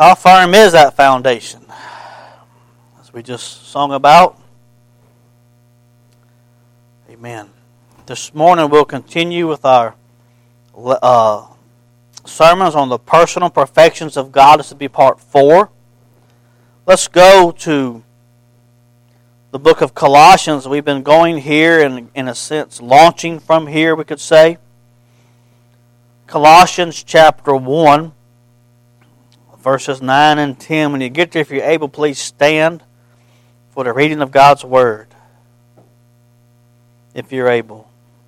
How firm is that foundation? As we just sung about. Amen. This morning we'll continue with our sermons on the personal perfections of God. This will be part 4. Let's go to the book of Colossians. We've been going here and, in a sense, launching from here, we could say. Colossians chapter 1, verses 9 and 10. When you get there, if you're able, please stand for the reading of God's Word. If you're able.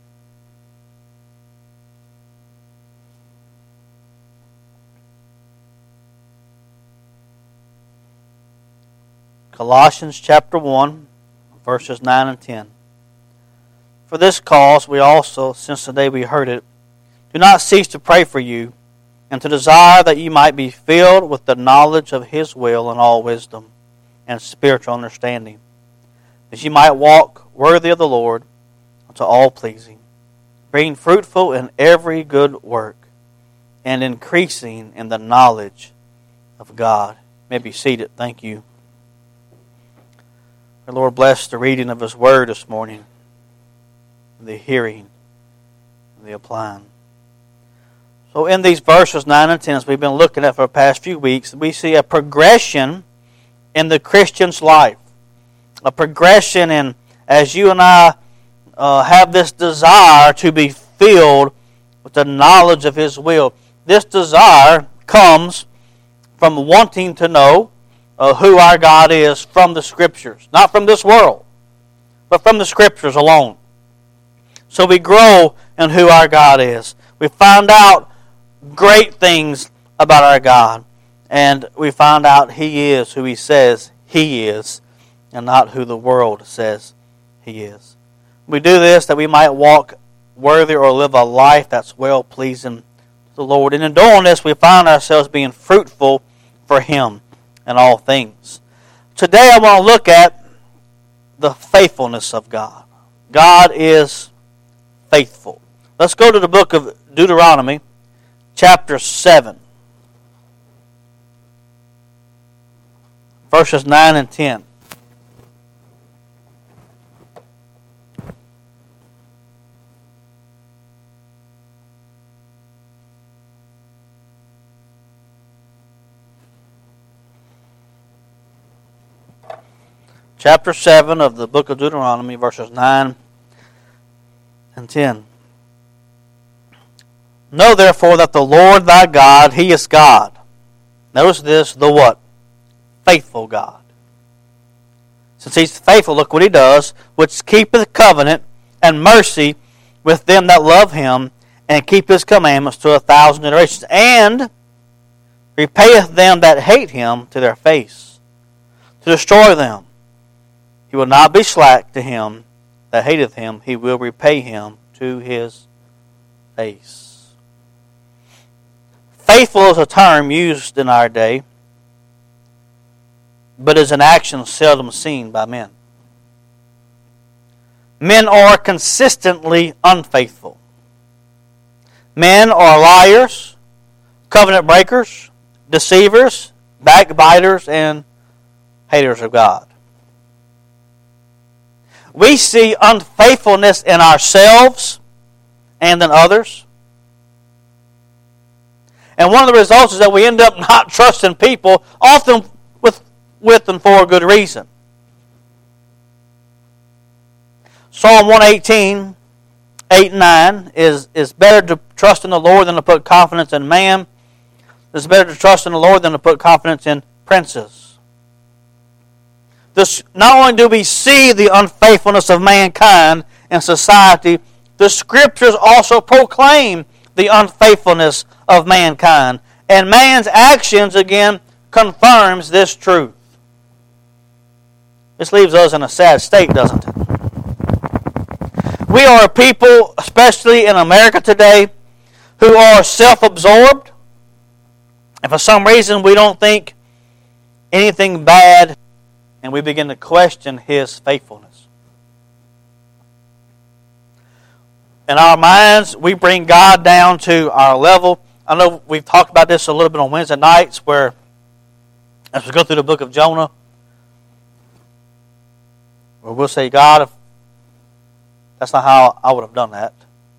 Colossians chapter 1, verses 9 and 10. For this cause we also, since the day we heard it, do not cease to pray for you, and to desire that you might be filled with the knowledge of His will and all wisdom and spiritual understanding, that you might walk worthy of the Lord, unto all pleasing, being fruitful in every good work, and increasing in the knowledge of God. You may be seated. Thank you. The Lord bless the reading of His Word this morning, the hearing, and the applying. So in these verses 9 and 10, as we've been looking at for the past few weeks, we see a progression in the Christian's life. A progression in, as you and I have this desire to be filled with the knowledge of His will. This desire comes from wanting to know who our God is from the Scriptures. Not from this world, but from the Scriptures alone. So we grow in who our God is. We find out great things about our God. And we find out He is who He says He is, and not who the world says He is. We do this that we might walk worthy or live a life that's well-pleasing to the Lord. And in doing this, we find ourselves being fruitful for Him in all things. Today I want to look at the faithfulness of God. God is faithful. Let's go to the book of Deuteronomy, chapter 7, verses 9 and 10. Chapter 7 of the book of Deuteronomy, verses 9 and 10. Know therefore that the Lord thy God, He is God. Notice this, the what? Faithful God. Since He's faithful, look what He does, which keepeth covenant and mercy with them that love Him, and keep His commandments to 1,000 generations, and repayeth them that hate Him to their face, to destroy them. He will not be slack to him that hateth Him. He will repay him to his face. Faithful is a term used in our day, but is an action seldom seen by men. Men are consistently unfaithful. Men are liars, covenant breakers, deceivers, backbiters, and haters of God. We see unfaithfulness in ourselves and in others. And one of the results is that we end up not trusting people, often with and for a good reason. Psalm 118, 8 and 9 is better to trust in the Lord than to put confidence in man. It's better to trust in the Lord than to put confidence in princes. Not only do we see the unfaithfulness of mankind in society, the Scriptures also proclaim the unfaithfulness of mankind. And man's actions, again, confirms this truth. This leaves us in a sad state, doesn't it? We are a people, especially in America today, who are self-absorbed. And for some reason we don't think anything bad, and we begin to question His faithfulness. In our minds, we bring God down to our level. I know we've talked about this a little bit on Wednesday nights, where As we go through the book of Jonah, where we'll say, God, if that's not how I would have done that.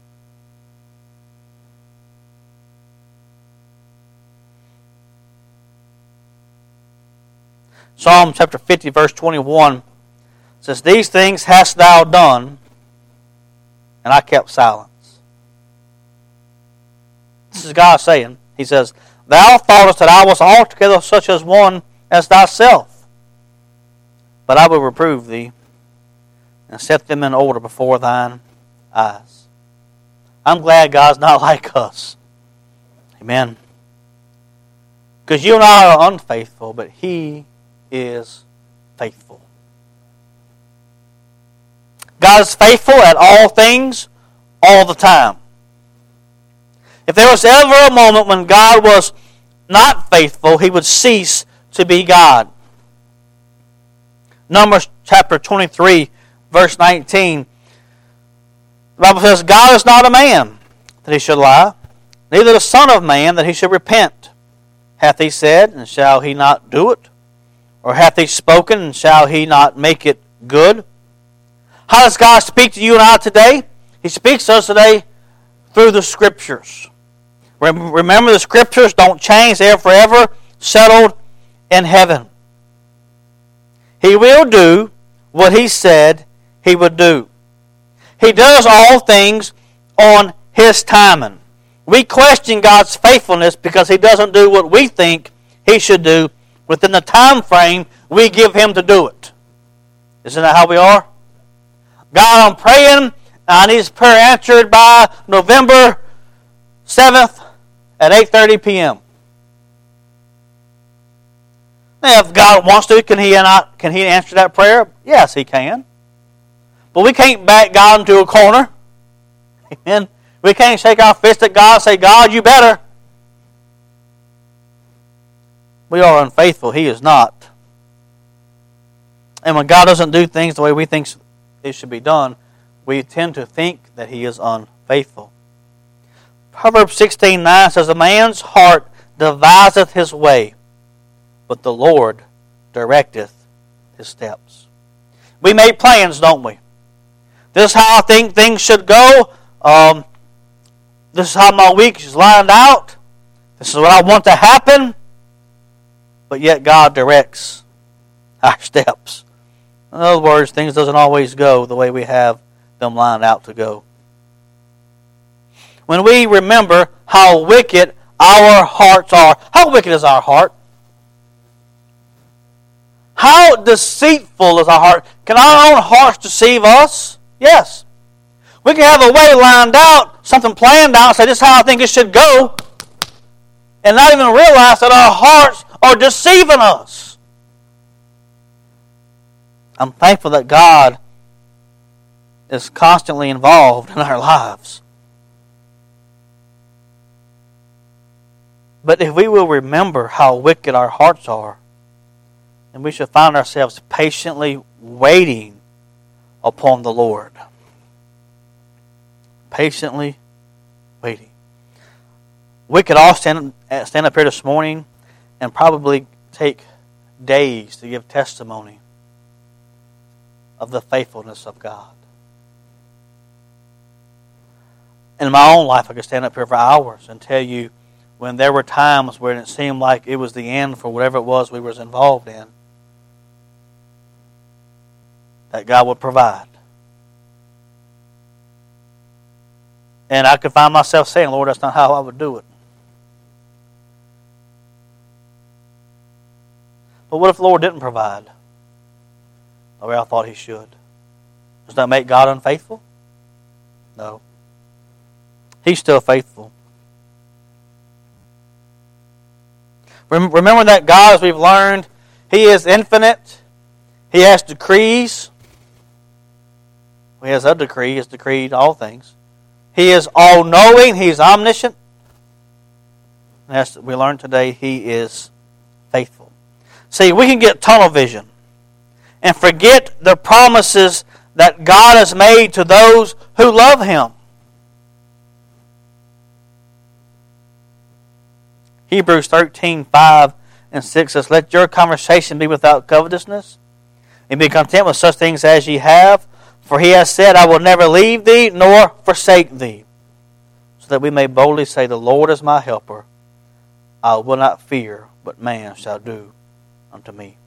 Psalm chapter 50, verse 21 says, These things hast thou done, and I kept silence. This is God saying, He says, Thou thoughtest that I was altogether such as one as thyself, but I will reprove thee, and set them in order before thine eyes. I'm glad God's not like us. Amen. Because you and I are unfaithful, but He is faithful. God is faithful at all things, all the time. If there was ever a moment when God was not faithful, He would cease to be God. Numbers chapter 23, verse 19. The Bible says, God is not a man that He should lie, neither the Son of Man that He should repent. Hath He said, and shall He not do it? Or hath He spoken, and shall He not make it good? How does God speak to you and I today? He speaks to us today through the Scriptures. Remember, the Scriptures don't change. They are forever settled in heaven. He will do what He said He would do. He does all things on His timing. We question God's faithfulness because He doesn't do what we think He should do within the time frame we give Him to do it. Isn't that how we are? God, I'm praying, I need this prayer answered by November 7th at 8:30 p.m. Now, if God wants to, can He answer that prayer? Yes, He can. But we can't back God into a corner. Amen. We can't shake our fist at God and say, God, you better. We are unfaithful. He is not. And when God doesn't do things the way we think it should be done, we tend to think that He is unfaithful. Proverbs 16:9 says, A man's heart deviseth his way, but the Lord directeth his steps. We make plans, don't we? This is how I think things should go. This is how my week is lined out. This is what I want to happen. But yet God directs our steps. In other words, things doesn't always go the way we have them lined out to go. When we remember how wicked our hearts are. How wicked is our heart? How deceitful is our heart? Can our own hearts deceive us? Yes. We can have a way lined out, something planned out, say this is how I think it should go, and not even realize that our hearts are deceiving us. I'm thankful that God is constantly involved in our lives. But if we will remember how wicked our hearts are, then we should find ourselves patiently waiting upon the Lord. Patiently waiting. We could all stand up here this morning and probably take days to give testimony of the faithfulness of God. In my own life, I could stand up here for hours and tell you when there were times when it seemed like it was the end for whatever it was we was involved in, that God would provide. And I could find myself saying, Lord, that's not how I would do it. But what if the Lord didn't provide the way I thought He should? Does that make God unfaithful? No. He's still faithful. Remember that God, as we've learned, He is infinite. He has decrees. He has a decree. He has decreed all things. He is all-knowing. He is omniscient. And as we learned today, He is faithful. See, we can get tunnel vision and forget the promises that God has made to those who love Him. Hebrews 13:5 and 6 says, Let your conversation be without covetousness, and be content with such things as ye have. For he has said, I will never leave thee, nor forsake thee. So that we may boldly say, The Lord is my helper. I will not fear what man shall do unto me.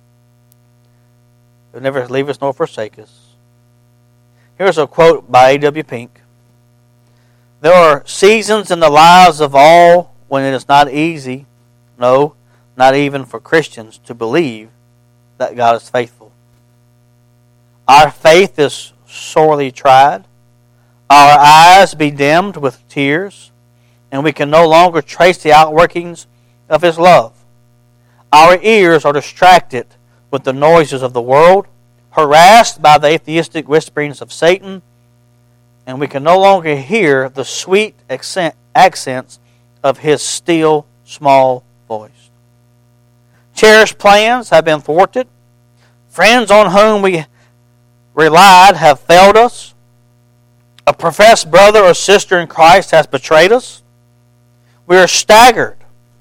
He will never leave us nor forsake us. Here's a quote by A.W. Pink. There are seasons in the lives of all when it is not easy, no, not even for Christians, to believe that God is faithful. Our faith is sorely tried. Our eyes be dimmed with tears, and we can no longer trace the outworkings of His love. Our ears are distracted with the noises of the world, harassed by the atheistic whisperings of Satan, and we can no longer hear the sweet accents of His still, small voice. Cherished plans have been thwarted. Friends on whom we relied have failed us. A professed brother or sister in Christ has betrayed us. We are staggered.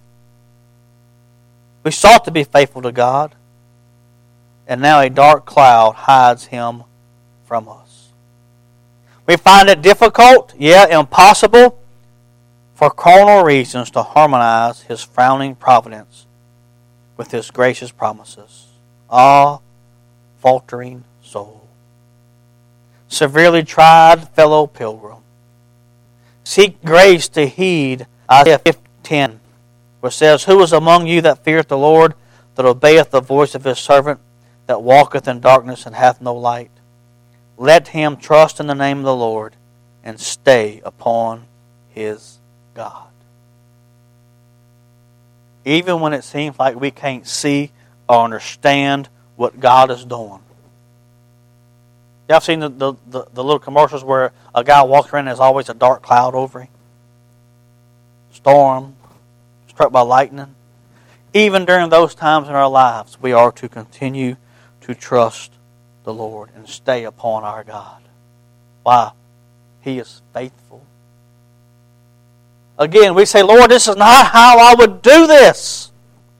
We sought to be faithful to God, and now a dark cloud hides Him from us. We find it difficult, impossible, for carnal reasons to harmonize His frowning providence with His gracious promises. Ah, faltering soul. Severely tried fellow pilgrim. Seek grace to heed Isaiah 50:10, which says, Who is among you that feareth the Lord, that obeyeth the voice of His servant, that walketh in darkness and hath no light? Let him trust in the name of the Lord, and stay upon his God. Even when it seems like we can't see or understand what God is doing. Y'all seen the little commercials where a guy walks around and there's always a dark cloud over him? Storm, struck by lightning. Even during those times in our lives, we are to continue to trust the Lord and stay upon our God. Why? He is faithful. Again, we say, Lord, this is not how I would do this.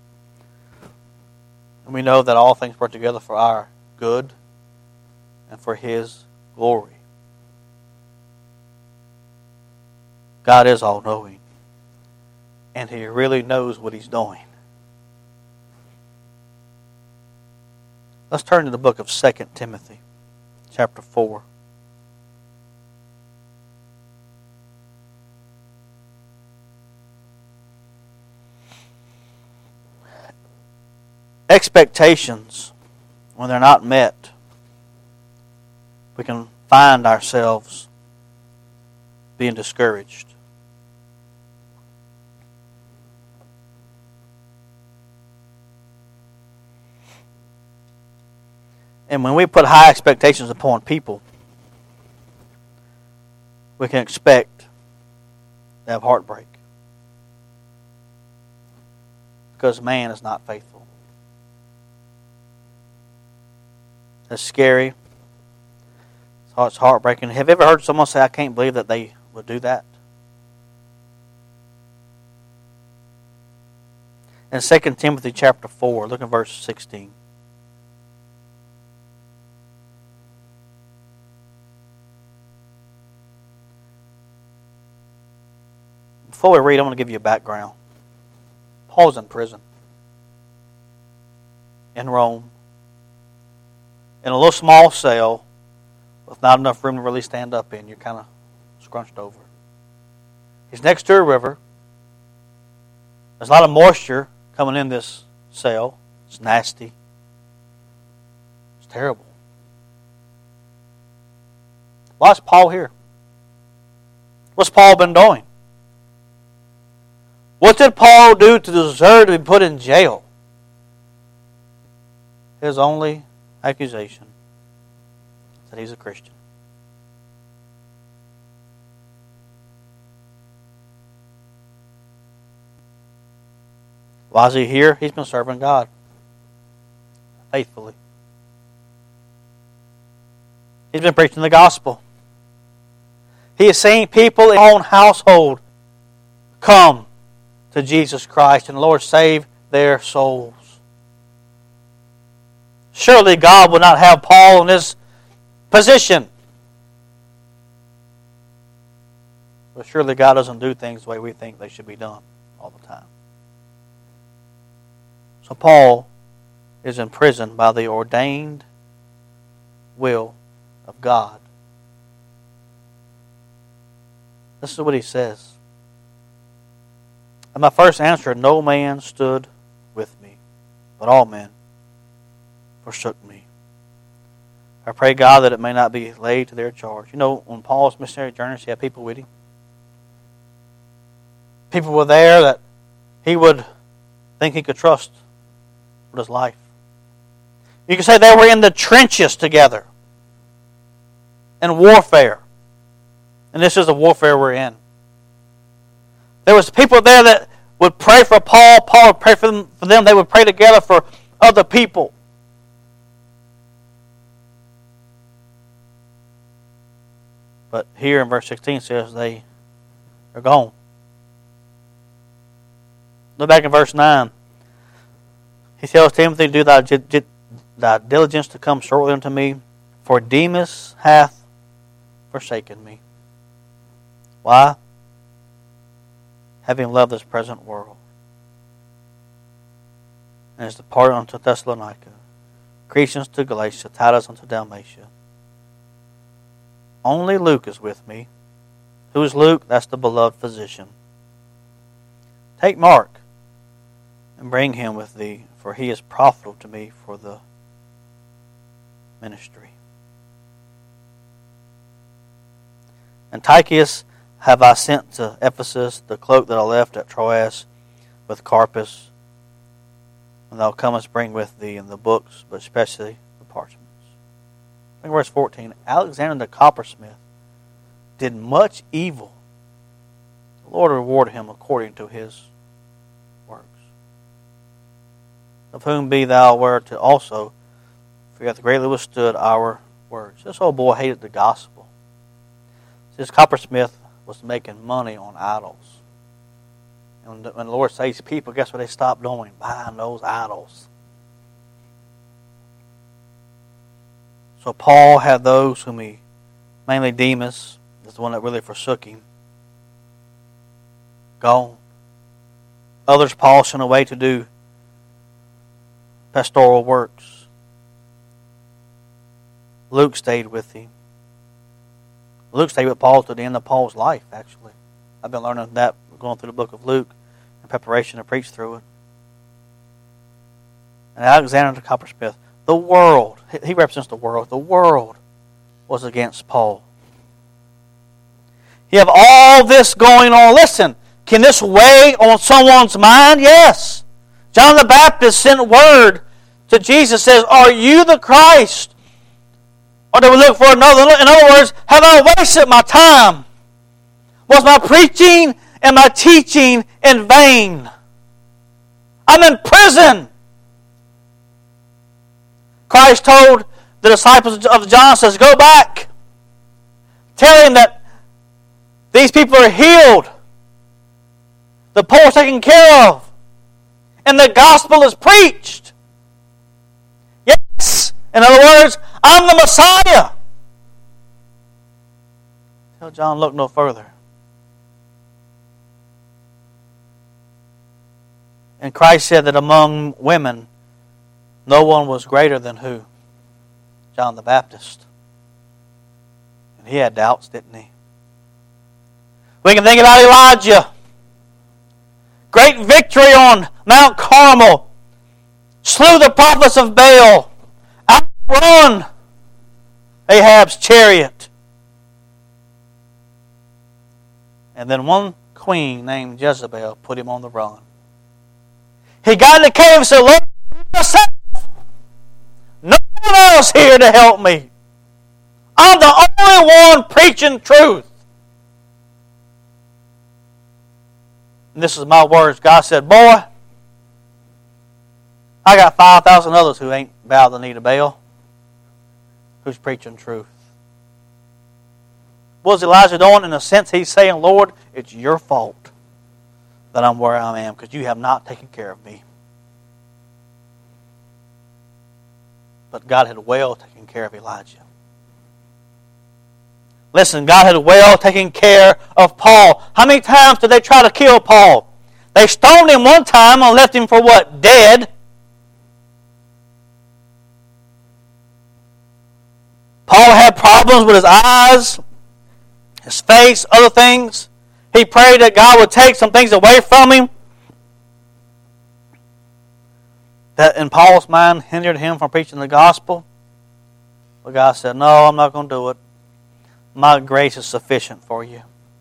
And we know that all things work together for our good and for His glory. God is all-knowing, and He really knows what He's doing. Let's turn to the book of 2 Timothy, chapter 4. Expectations, when they're not met, we can find ourselves being discouraged. And when we put high expectations upon people, we can expect to have heartbreak. Because man is not faithful. It's scary. It's heartbreaking. Have you ever heard someone say, I can't believe that they would do that? In 2 Timothy chapter 4, look at verse 16. Before we read, I want to give you a background. Paul's in prison in Rome, in a little small cell with not enough room to really stand up in. You're kind of scrunched over. He's next to a river. There's a lot of moisture coming in this cell. It's nasty. It's terrible. Why's Paul here? What's Paul been doing? What did Paul do to deserve to be put in jail? His only accusation is that he's a Christian. Why is he here? He's been serving God faithfully. He's been preaching the gospel. He has seen people in his own household come to Jesus Christ and, Lord, save their souls. Surely God would not have Paul in his position. But surely God doesn't do things the way we think they should be done all the time. So Paul is imprisoned by the ordained will of God. This is what he says. And my first answer, no man stood with me, but all men forsook me. I pray God that it may not be laid to their charge. You know, on Paul's missionary journeys, he had people with him. People were there that he would think he could trust with his life. You could say they were in the trenches together in warfare. And this is the warfare we're in. There was people there that would pray for Paul. Paul would pray for them. They would pray together for other people. But here in verse 16 says they are gone. Look back in verse 9. He tells Timothy, do thy diligence to come shortly unto me, for Demas hath forsaken me. Why? Having loved this present world, and is departed unto Thessalonica, Crescens to Galatia, Titus unto Dalmatia. Only Luke is with me. Who is Luke? That's the beloved physician. Take Mark and bring him with thee, for he is profitable to me for the ministry. And Tychicus have I sent to Ephesus, the cloak that I left at Troas with Carpus. When thou comest, bring with thee in the books, but especially the parchments. Look at verse 14. Alexander the coppersmith did much evil. The Lord rewarded him according to his works. Of whom be thou aware to also, for he hath greatly withstood our words. This old boy hated the gospel. This coppersmith was making money on idols. And when the Lord saves people, guess what they stop doing? Buying those idols. So Paul had those whom he, mainly Demas, is the one that really forsook him, gone. Others Paul sent away to do pastoral works. Luke stayed with him. Luke stayed with Paul to the end of Paul's life, actually. I've been learning that going through the book of Luke in preparation to preach through it. And Alexander the coppersmith, the world, he represents the world. The world was against Paul. You have all this going on. Listen, can this weigh on someone's mind? Yes. John the Baptist sent word to Jesus, says, are you the Christ? Or do we look for another? In other words, have I wasted my time? Was my preaching and my teaching in vain? I'm in prison. Christ told the disciples of John, says, go back. Tell him that these people are healed. The poor are taken care of. And the gospel is preached. Yes. In other words, I'm the Messiah. Tell John, look no further. And Christ said that among women, no one was greater than who? John the Baptist. And he had doubts, didn't he? We can think about Elijah. Great victory on Mount Carmel. Slew the prophets of Baal. Outrun Ahab's chariot. And then one queen named Jezebel put him on the run. He got in the cave and said, Lord, myself. No one else here to help me. I'm the only one preaching truth. And this is my words. God said, boy, I got 5,000 others who ain't bowed the knee to Baal, who's preaching truth. What was Elijah doing? In a sense, he's saying, Lord, it's your fault that I'm where I am because you have not taken care of me. But God had well taken care of Elijah. Listen, God had well taken care of Paul. How many times did they try to kill Paul? They stoned him one time and left him for what? Dead. Paul had problems with his eyes, his face, other things. He prayed that God would take some things away from him that in Paul's mind hindered him from preaching the gospel. But God said, no, I'm not going to do it. My grace is sufficient for you.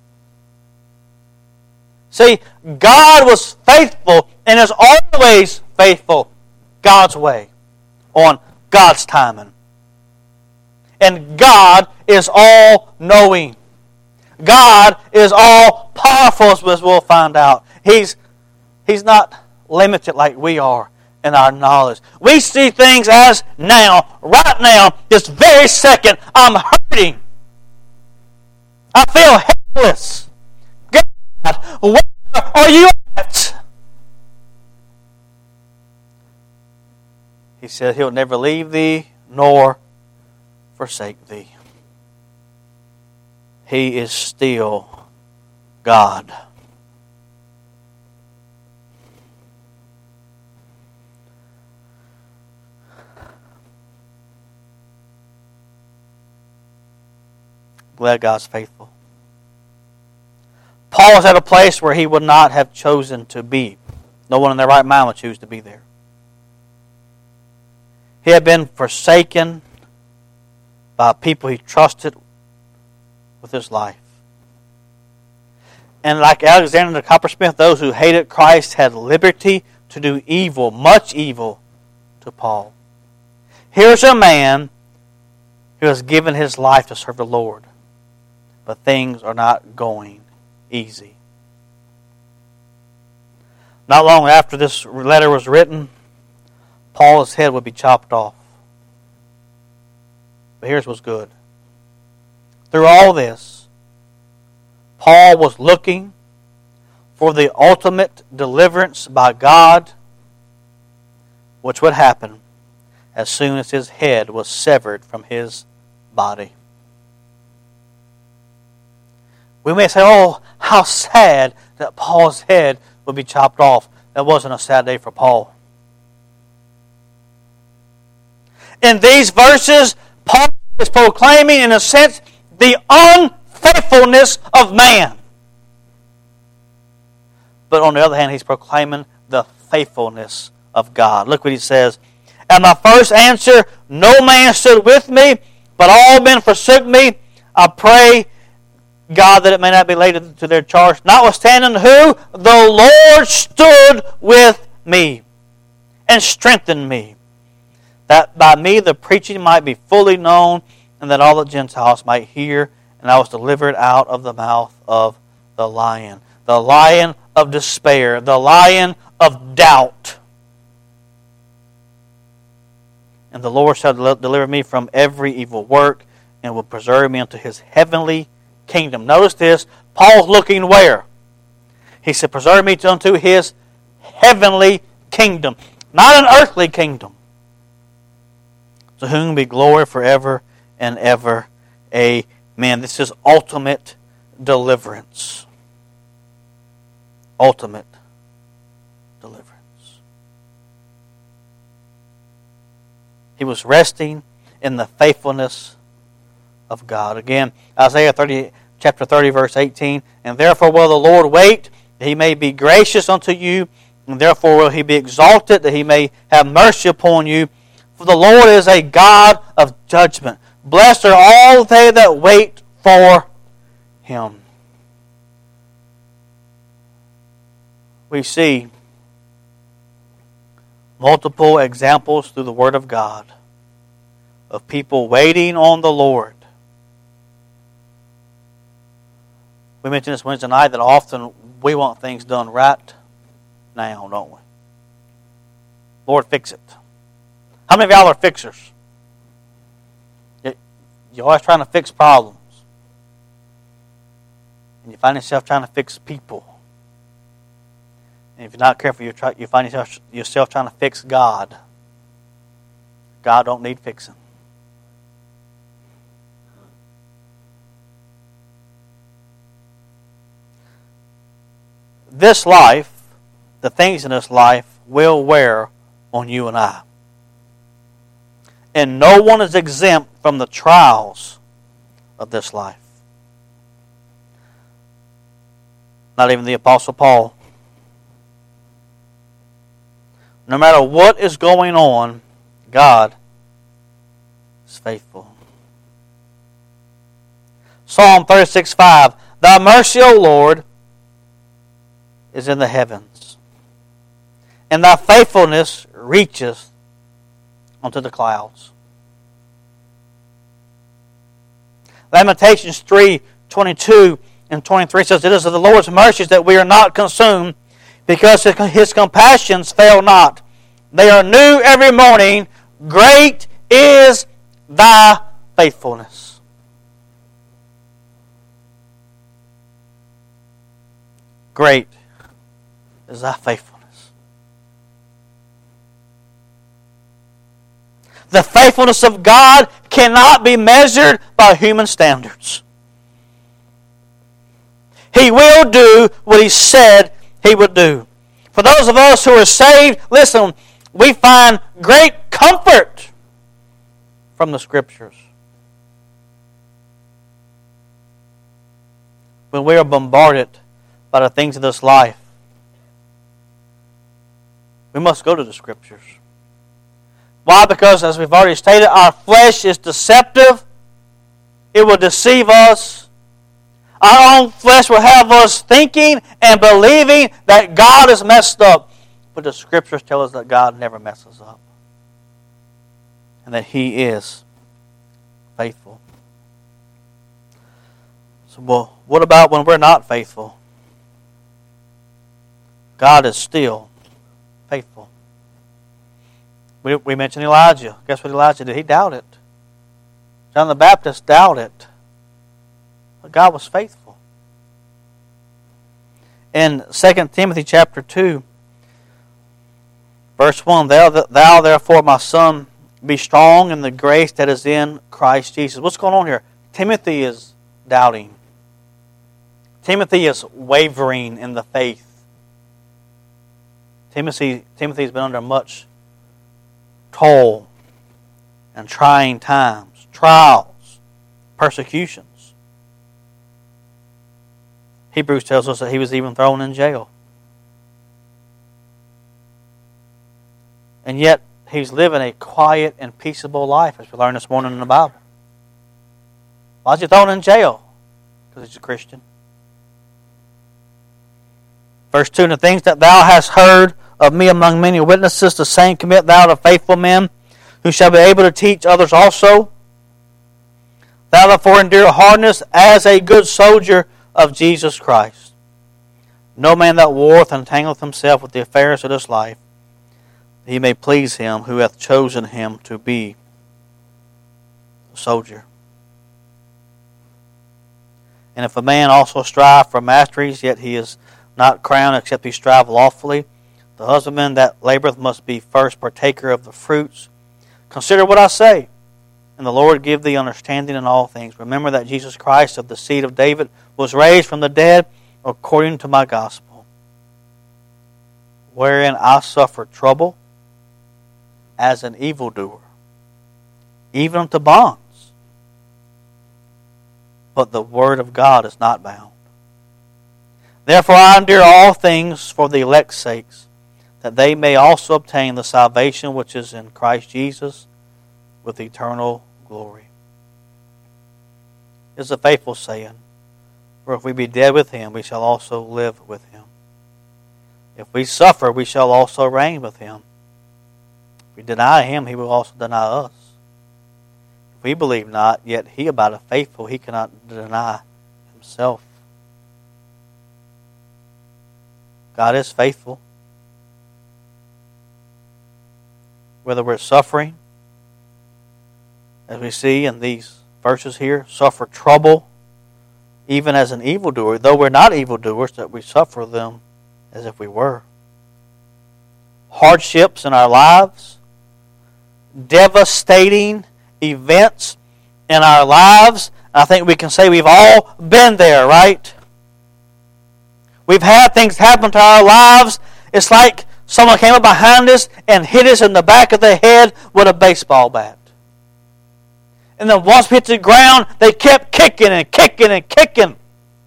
See, God was faithful and is always faithful God's way, on God's timing. And God is all-knowing. God is all-powerful, as we'll find out. He's not limited like we are in our knowledge. We see things as now, right now, this very second, I'm hurting. I feel helpless. God, where are you at? He said He'll never leave thee nor forsake thee. He is still God. Glad God's faithful. Paul was at a place where he would not have chosen to be. No one in their right mind would choose to be there. He had been forsaken by people he trusted with his life. And like Alexander the coppersmith, those who hated Christ had liberty to do evil, much evil, to Paul. Here's a man who has given his life to serve the Lord. But things are not going easy. Not long after this letter was written, Paul's head would be chopped off. But here's what's good. Through all this, Paul was looking for the ultimate deliverance by God, which would happen as soon as his head was severed from his body. We may say, oh, how sad that Paul's head would be chopped off. That wasn't a sad day for Paul. In these verses, Paul is proclaiming, in a sense, the unfaithfulness of man. But on the other hand, he's proclaiming the faithfulness of God. Look what he says. At my first answer, no man stood with me, but all men forsook me. I pray God that it may not be laid to their charge. Notwithstanding who? The Lord stood with me and strengthened me, that by me the preaching might be fully known, and that all the Gentiles might hear. And I was delivered out of the mouth of the lion of despair, the lion of doubt. And the Lord shall deliver me from every evil work, and will preserve me unto His heavenly kingdom. Notice this. Paul's looking where? He said, preserve me unto His heavenly kingdom. Not an earthly kingdom. To whom be glory forever and ever. Amen. This is ultimate deliverance. Ultimate deliverance. He was resting in the faithfulness of God. Again, Isaiah chapter 30, verse 18. And therefore will the Lord wait, that He may be gracious unto you, and therefore will He be exalted, that He may have mercy upon you. For the Lord is a God of judgment. Blessed are all they that wait for Him. We see multiple examples through the Word of God of people waiting on the Lord. We mentioned this Wednesday night that often we want things done right now, don't we? Lord, fix it. How many of y'all are fixers? You're always trying to fix problems. And you find yourself trying to fix people. And if you're not careful, you find yourself trying to fix God. God don't need fixing. This life, the things in this life, will wear on you and I. And no one is exempt from the trials of this life. Not even the Apostle Paul. No matter what is going on, God is faithful. Psalm 36:5. Thy mercy, O Lord, is in the heavens, and thy faithfulness reacheth unto the clouds. Lamentations 3:22 and 23 says, it is of the Lord's mercies that we are not consumed, because His compassions fail not. They are new every morning. Great is thy faithfulness. Great is thy faithfulness. The faithfulness of God cannot be measured by human standards. He will do what He said He would do. For those of us who are saved, listen, we find great comfort from the Scriptures. When we are bombarded by the things of this life, we must go to the Scriptures. Why? Because, as we've already stated, our flesh is deceptive. It will deceive us. Our own flesh will have us thinking and believing that God is messed up. But the Scriptures tell us that God never messes up. And that He is faithful. So, well, what about when we're not faithful? God is still faithful. We mentioned Elijah. Guess what Elijah did? He doubted. John the Baptist doubted. But God was faithful. In 2 Timothy chapter 2, verse 1, Thou therefore, my son, be strong in the grace that is in Christ Jesus. What's going on here? Timothy is doubting. Timothy is wavering in the faith. Timothy's been under much toil and trying times, trials, persecutions. Hebrews tells us that he was even thrown in jail. And yet, he's living a quiet and peaceable life, as we learned this morning in the Bible. Why is he thrown in jail? Because he's a Christian. Verse 2, the things that thou hast heard of me among many witnesses, the same commit thou to faithful men, who shall be able to teach others also. Thou therefore endure hardness as a good soldier of Jesus Christ. No man that warreth entangleth himself with the affairs of this life, that he may please him who hath chosen him to be a soldier. And if a man also strive for masteries, yet he is not crowned except he strive lawfully, the husbandman that laboureth must be first partaker of the fruits. Consider what I say, and the Lord give thee understanding in all things. Remember that Jesus Christ of the seed of David was raised from the dead according to my gospel, wherein I suffered trouble as an evildoer, even unto bonds. But the word of God is not bound. Therefore I endure all things for the elect's sakes, that they may also obtain the salvation which is in Christ Jesus with eternal glory. It is a faithful saying, for if we be dead with him, we shall also live with him. If we suffer, we shall also reign with him. If we deny him, he will also deny us. If we believe not, yet he abideth faithful, he cannot deny himself. God is faithful. Whether we're suffering, as we see in these verses here, suffer trouble, even as an evildoer, though we're not evildoers, that we suffer them as if we were. Hardships in our lives, devastating events in our lives. I think we can say we've all been there, right? We've had things happen to our lives. It's like someone came up behind us and hit us in the back of the head with a baseball bat. And then once we hit the ground, they kept kicking and kicking and kicking.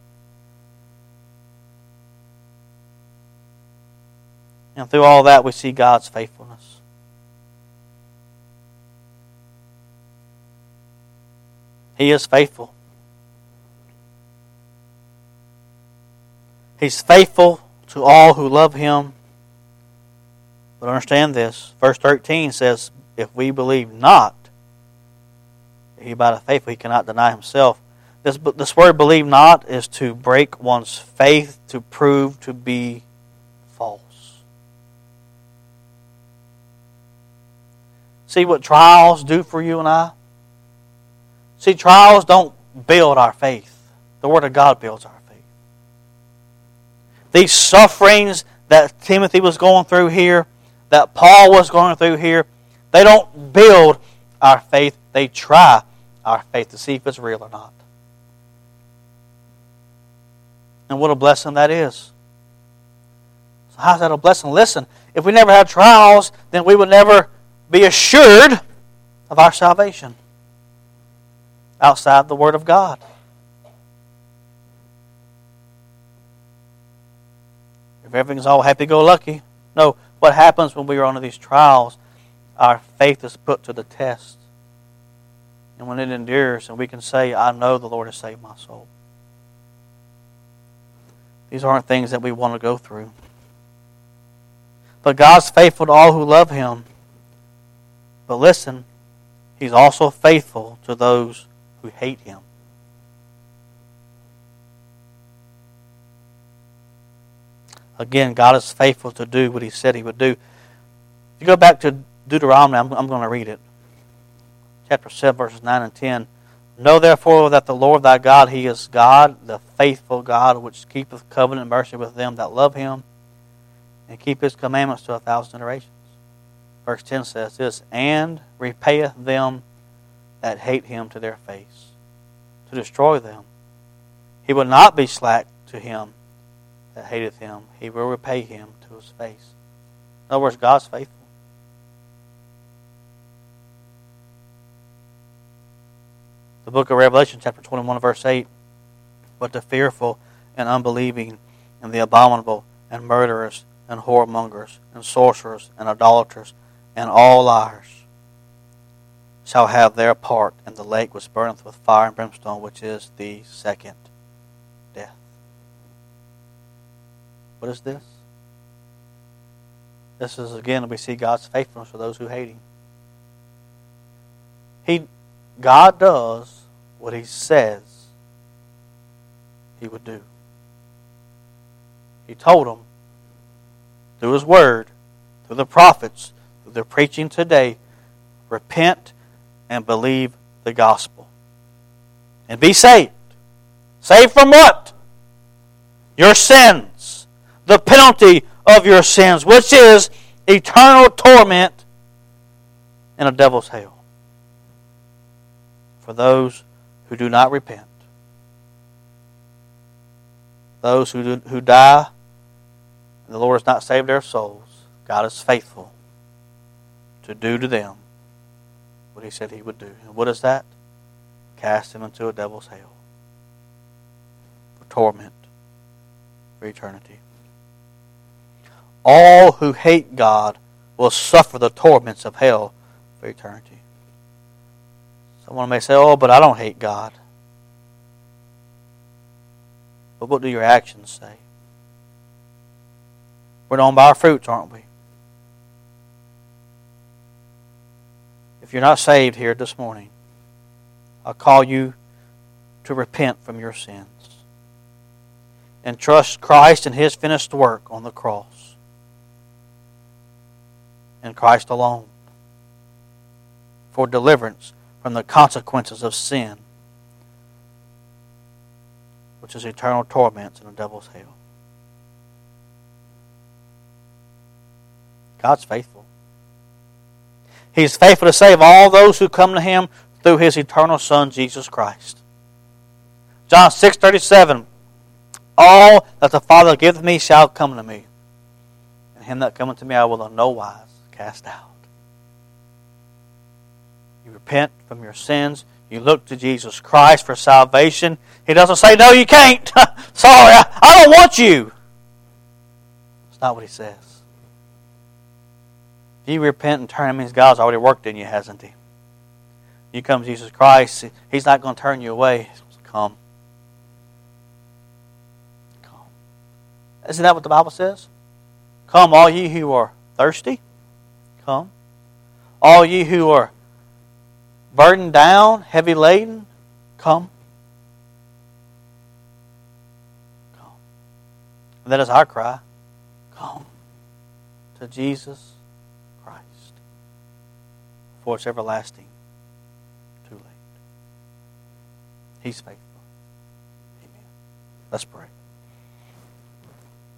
And through all that, we see God's faithfulness. He is faithful. He's faithful to all who love Him. But understand this. Verse 13 says, if we believe not, He by the faithful, He cannot deny Himself. This word believe not is to break one's faith, to prove to be false. See what trials do for you and I? See, trials don't build our faith. The Word of God builds our faith. These sufferings that Timothy was going through here, that Paul was going through here, they don't build our faith. They try our faith to see if it's real or not. And what a blessing that is. So how's that a blessing? Listen, if we never had trials, then we would never be assured of our salvation outside the Word of God. If everything's all happy-go-lucky, no, what happens when we are under these trials, our faith is put to the test. And when it endures, and we can say, I know the Lord has saved my soul. These aren't things that we want to go through. But God's faithful to all who love Him. But listen, He's also faithful to those who hate Him. Again, God is faithful to do what He said He would do. If you go back to Deuteronomy, I'm going to read it. Chapter 7, verses 9 and 10. Know therefore that the Lord thy God, He is God, the faithful God, which keepeth covenant and mercy with them that love Him, and keep His commandments to 1,000 generations. Verse 10 says this, and repayeth them that hate Him to their face, to destroy them. He will not be slack to him that hateth Him. He will repay him to his face. In other words, God's faithful. The book of Revelation, chapter 21, verse 8, but the fearful and unbelieving and the abominable and murderers and whoremongers and sorcerers and idolaters and all liars shall have their part in the lake which burneth with fire and brimstone, which is the second death. What is this? This is, again, we see God's faithfulness for those who hate Him. God does what He says He would do. He told them through His Word, through the prophets, through their preaching today, repent and believe the gospel. And be saved. Saved from what? Your sins. The penalty of your sins, which is eternal torment in a devil's hell. For those who do not repent. Those who die, and the Lord has not saved their souls, God is faithful to do to them what He said He would do. And what is that? Cast them into a devil's hell for torment, for eternity. All who hate God will suffer the torments of hell for eternity. Someone may say, oh, but I don't hate God. But what do your actions say? We're known by our fruits, aren't we? If you're not saved here this morning, I'll call you to repent from your sins and trust Christ and His finished work on the cross. And Christ alone for deliverance from the consequences of sin, which is eternal torments in the devil's hell. God's faithful. He's faithful to save all those who come to Him through His eternal Son, Jesus Christ. John 6:37, all that the Father giveth me shall come to me, and him that cometh to me I will in no wise cast out. You repent from your sins. You look to Jesus Christ for salvation. He doesn't say, no, you can't. Sorry, I don't want you. That's not what He says. If you repent and turn, it means God's already worked in you, hasn't He? You come to Jesus Christ, He's not going to turn you away. He says, come. Come. Isn't that what the Bible says? Come, all ye who are thirsty. Come. All ye who are burdened down, heavy laden, come. Come. And that is our cry. Come to Jesus Christ. For it's everlasting. Too late. He's faithful. Amen. Let's pray.